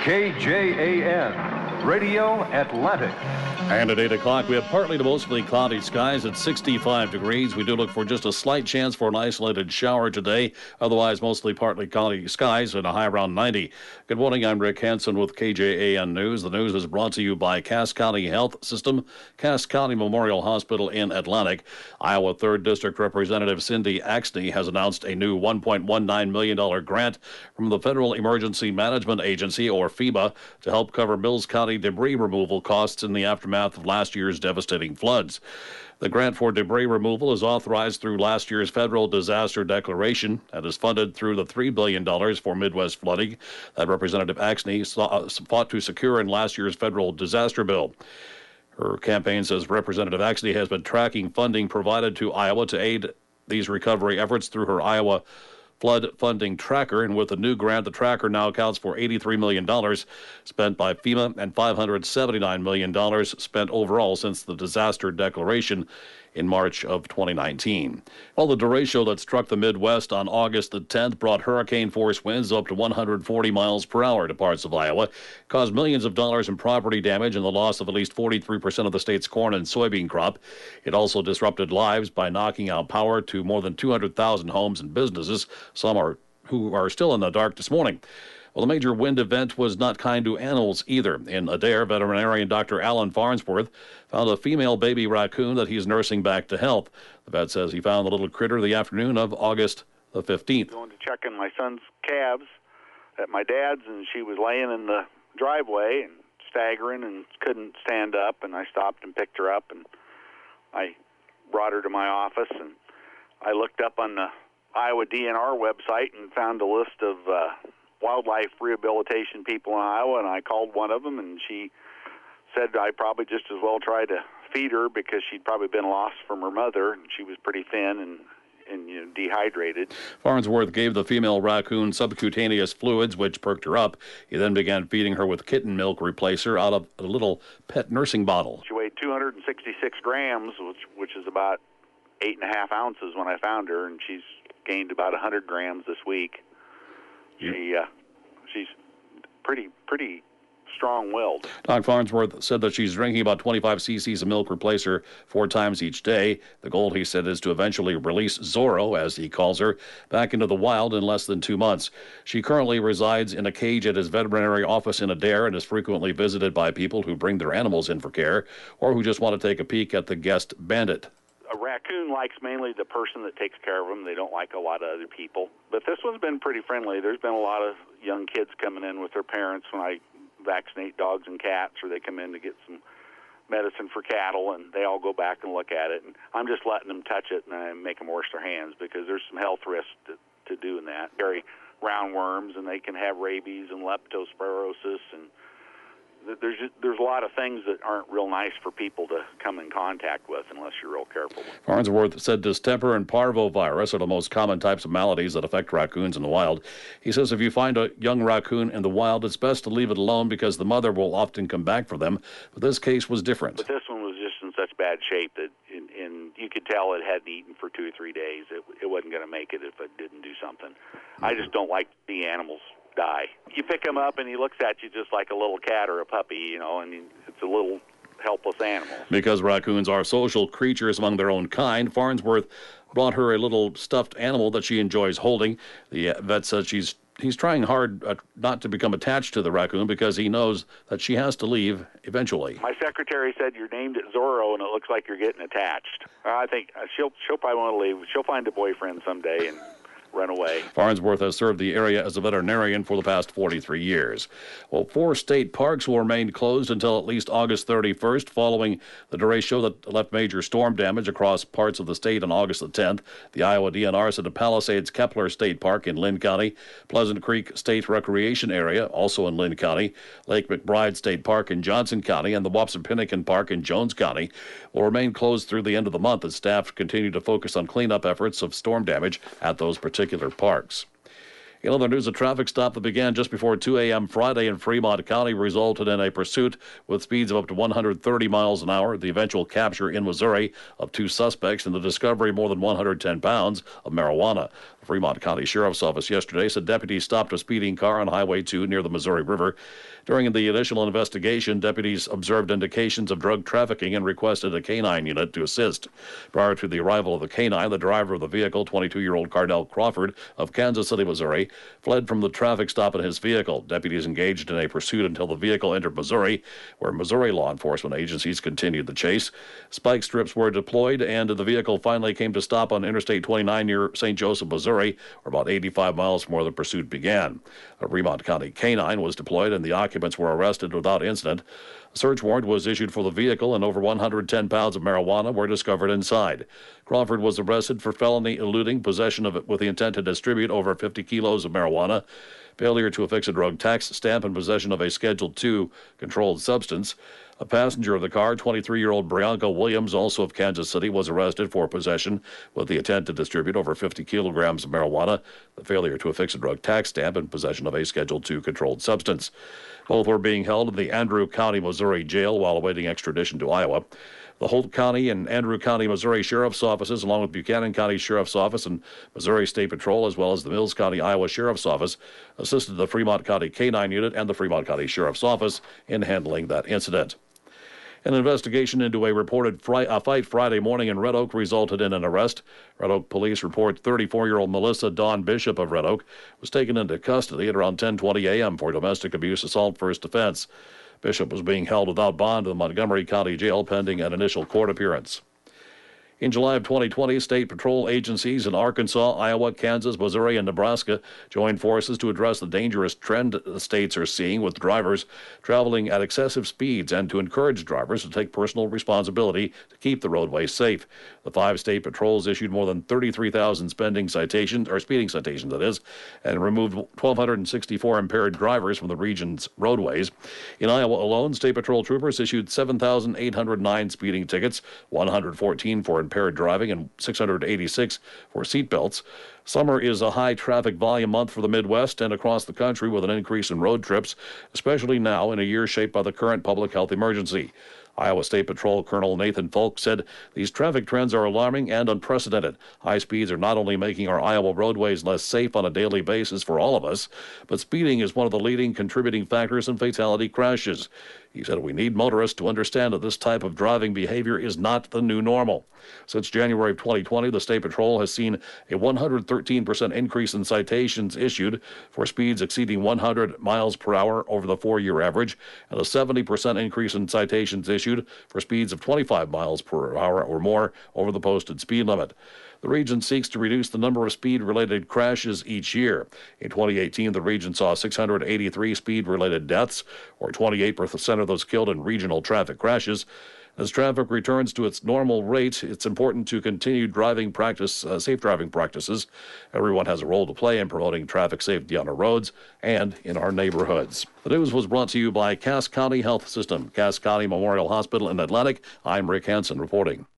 KJAN, Radio Atlantic. And at 8 o'clock, we have partly to mostly cloudy skies at 65 degrees. We do look for just a slight chance for an isolated shower today. Otherwise, mostly partly cloudy skies and a high around 90. Good morning. I'm Rick Hansen with KJAN News. The news is brought to you by Cass County Health System, Cass County Memorial Hospital in Atlantic. Iowa 3rd District Representative Cindy Axne has announced a new $1.19 million grant from the Federal Emergency Management Agency, or FEMA, to help cover Mills County debris removal costs in the aftermath of last year's devastating floods. The grant for debris removal is authorized through last year's federal disaster declaration and is funded through the $3 billion for Midwest flooding that Representative Axne fought to secure in last year's federal disaster bill. Her campaign says Representative Axne has been tracking funding provided to Iowa to aid these recovery efforts through her Iowa Flood Funding Tracker, and with the new grant, the tracker now accounts for $83 million spent by FEMA and $579 million spent overall since the disaster declaration in March of 2019. Well, the derecho that struck the Midwest on August the 10th brought hurricane-force winds up to 140 miles per hour to parts of Iowa, caused millions of dollars in property damage and the loss of at least 43% of the state's corn and soybean crop. It also disrupted lives by knocking out power to more than 200,000 homes and businesses, who are still in the dark this morning. Well, the major wind event was not kind to animals either. In Adair, veterinarian Dr. Alan Farnsworth found a female baby raccoon that he's nursing back to health. The vet says he found the little critter the afternoon of August the 15th. Going to check in my son's calves at my dad's, and she was laying in the driveway and staggering and couldn't stand up, and I stopped and picked her up, and I brought her to my office, and I looked up on the Iowa DNR website and found a list of wildlife rehabilitation people in Iowa, and I called one of them, and she said I probably just as well try to feed her because she'd probably been lost from her mother, and she was pretty thin and dehydrated. Farnsworth gave the female raccoon subcutaneous fluids, which perked her up. He then began feeding her with kitten milk replacer out of a little pet nursing bottle. She weighed 266 grams, which is about 8.5 ounces when I found her, and she's gained about 100 grams this week. She's pretty strong-willed. Doc Farnsworth said that she's drinking about 25 cc's of milk replacer 4 times each day. The goal, he said, is to eventually release Zorro, as he calls her, back into the wild in less than 2 months. She currently resides in a cage at his veterinary office in Adair and is frequently visited by people who bring their animals in for care or who just want to take a peek at the guest bandit. A raccoon likes mainly the person that takes care of them. They don't like a lot of other people. But this one's been pretty friendly. There's been a lot of young kids coming in with their parents when I vaccinate dogs and cats, or they come in to get some medicine for cattle, and they all go back and look at it. And I'm just letting them touch it, and I make them wash their hands because there's some health risks to doing that. Carry roundworms, and they can have rabies and leptospirosis, and there's a lot of things that aren't real nice for people to come in contact with unless you're real careful. Farnsworth said distemper and parvovirus are the most common types of maladies that affect raccoons in the wild. He says if you find a young raccoon in the wild, it's best to leave it alone because the mother will often come back for them. But this case was different. But this one was just in such bad shape that you could tell it hadn't eaten for 2 or 3 days. It wasn't going to make it if it didn't do something. I just don't like to see animals die. You pick him up and he looks at you just like a little cat or a puppy, and it's a little helpless animal. Because raccoons are social creatures among their own kind, Farnsworth brought her a little stuffed animal that she enjoys holding. The vet says he's trying hard not to become attached to the raccoon because he knows that she has to leave eventually. My secretary said you're named it Zorro and it looks like you're getting attached. I think she'll probably want to leave. She'll find a boyfriend someday and run away. Farnsworth has served the area as a veterinarian for the past 43 years. Well, 4 state parks will remain closed until at least August 31st following the derecho that left major storm damage across parts of the state on August the 10th. The Iowa DNR said the Palisades Kepler State Park in Lynn County, Pleasant Creek State Recreation Area, also in Lynn County, Lake McBride State Park in Johnson County, and the Wapsipinicon Park in Jones County will remain closed through the end of the month as staff continue to focus on cleanup efforts of storm damage at those particular parks. In other news, a traffic stop that began just before 2 a.m. Friday in Fremont County resulted in a pursuit with speeds of up to 130 miles an hour, the eventual capture in Missouri of 2 suspects, and the discovery of more than 110 pounds of marijuana. The Fremont County Sheriff's Office yesterday said deputies stopped a speeding car on Highway 2 near the Missouri River. During the initial investigation, deputies observed indications of drug trafficking and requested a canine unit to assist. Prior to the arrival of the canine, the driver of the vehicle, 22-year-old Cardell Crawford of Kansas City, Missouri, fled from the traffic stop in his vehicle. Deputies engaged in a pursuit until the vehicle entered Missouri, where Missouri law enforcement agencies continued the chase. Spike strips were deployed, and the vehicle finally came to stop on Interstate 29 near St. Joseph, Missouri, where about 85 miles from where the pursuit began. A Fremont County canine was deployed, and the occupants were arrested without incident. A search warrant was issued for the vehicle, and over 110 pounds of marijuana were discovered inside. Crawford was arrested for felony eluding, possession of it with the intent to distribute over 50 kilos of marijuana, failure to affix a drug tax stamp, and possession of a Schedule II controlled substance. A passenger of the car, 23-year-old Brianka Williams, also of Kansas City, was arrested for possession with the intent to distribute over 50 kilograms of marijuana, the failure to affix a drug tax stamp, and possession of a Schedule II controlled substance. Both were being held in the Andrew County, Missouri jail while awaiting extradition to Iowa. The Holt County and Andrew County, Missouri Sheriff's Offices, along with Buchanan County Sheriff's Office and Missouri State Patrol, as well as the Mills County, Iowa Sheriff's Office, assisted the Fremont County Canine Unit and the Fremont County Sheriff's Office in handling that incident. An investigation into a reported fight Friday morning in Red Oak resulted in an arrest. Red Oak police report 34-year-old Melissa Dawn Bishop of Red Oak was taken into custody at around 10:20 a.m. for domestic abuse assault first offense. Bishop was being held without bond in the Montgomery County Jail pending an initial court appearance. In July of 2020, state patrol agencies in Arkansas, Iowa, Kansas, Missouri, and Nebraska joined forces to address the dangerous trend the states are seeing with drivers traveling at excessive speeds and to encourage drivers to take personal responsibility to keep the roadways safe. The 5 state patrols issued more than 33,000 speeding citations, that is, and removed 1,264 impaired drivers from the region's roadways. In Iowa alone, state patrol troopers issued 7,809 speeding tickets, 114 for impaired driving, and 686 for seatbelts. Summer is a high traffic volume month for the Midwest and across the country, with an increase in road trips, especially now in a year shaped by the current public health emergency. Iowa State Patrol Colonel Nathan Folk said these traffic trends are alarming and unprecedented. High speeds are not only making our Iowa roadways less safe on a daily basis for all of us, but speeding is one of the leading contributing factors in fatality crashes. He said we need motorists to understand that this type of driving behavior is not the new normal. Since January of 2020, the State Patrol has seen a 113% increase in citations issued for speeds exceeding 100 miles per hour over the 4-year average, and a 70% increase in citations issued for speeds of 25 miles per hour or more over the posted speed limit. The region seeks to reduce the number of speed-related crashes each year. In 2018, the region saw 683 speed-related deaths, or 28% of those killed in regional traffic crashes. As traffic returns to its normal rate, it's important to continue safe driving practices. Everyone has a role to play in promoting traffic safety on our roads and in our neighborhoods. The news was brought to you by Cass County Health System, Cass County Memorial Hospital in Atlantic. I'm Rick Hansen reporting.